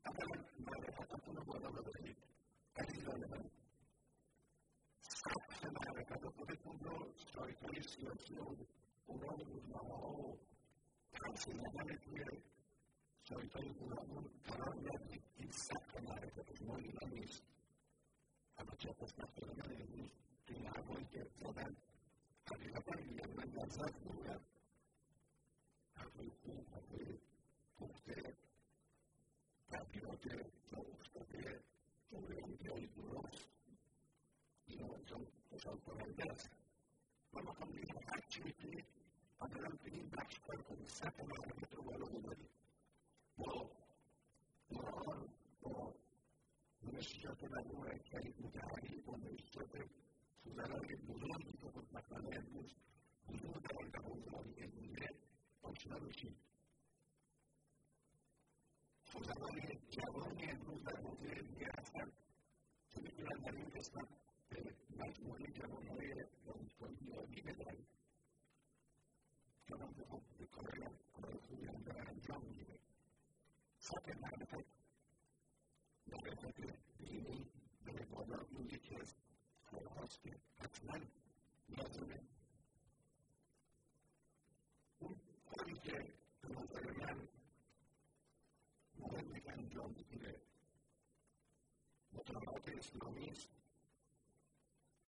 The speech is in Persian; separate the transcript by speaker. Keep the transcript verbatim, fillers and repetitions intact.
Speaker 1: اولا معرفتتون رو بالا ببرید. عزیزان من، سطح معرفت خودتون رو سایت‌های سیاسی و اونا و روزنامه‌ها و تحصیل نامه توی سایت‌های گوناگون قرار ندید. این سطح معرفت شما اینا نیست. اما چه قسمت من امروز توی حرفایی که زدن حقیقتا میگم من لذت بردم. حرفای خوب، حرفای پخته، تغییرات جا افتاده، جمهوری‌های درست، اینا چون خوشحال کننده است. من میخوام بگم هر چی میتونید اولا تو این بخش کار کنید، سطح معرفت رو بالا ببرید. با قرآن، با نوشتجات مجموعه کریم مطهری، با نوشتجات فضلای بزرگی که خدمتمند امروز حضور دارند در حوزه‌های علمیه آشنا بشید. فضلای جوانی امروز در حوزه علمیه هستند که میتونن در این قسمت به مجموعه جوانهای دانشگاهی یادی بدن که من خب به کار خوبی هم داره انجام میده. سطح معرفت معرفت دینی به بالا این یکی از کارهاست که حتما لازمه. اون کاری که به نظر من مهمه که انجام بگیره مطالعات اسلامی است.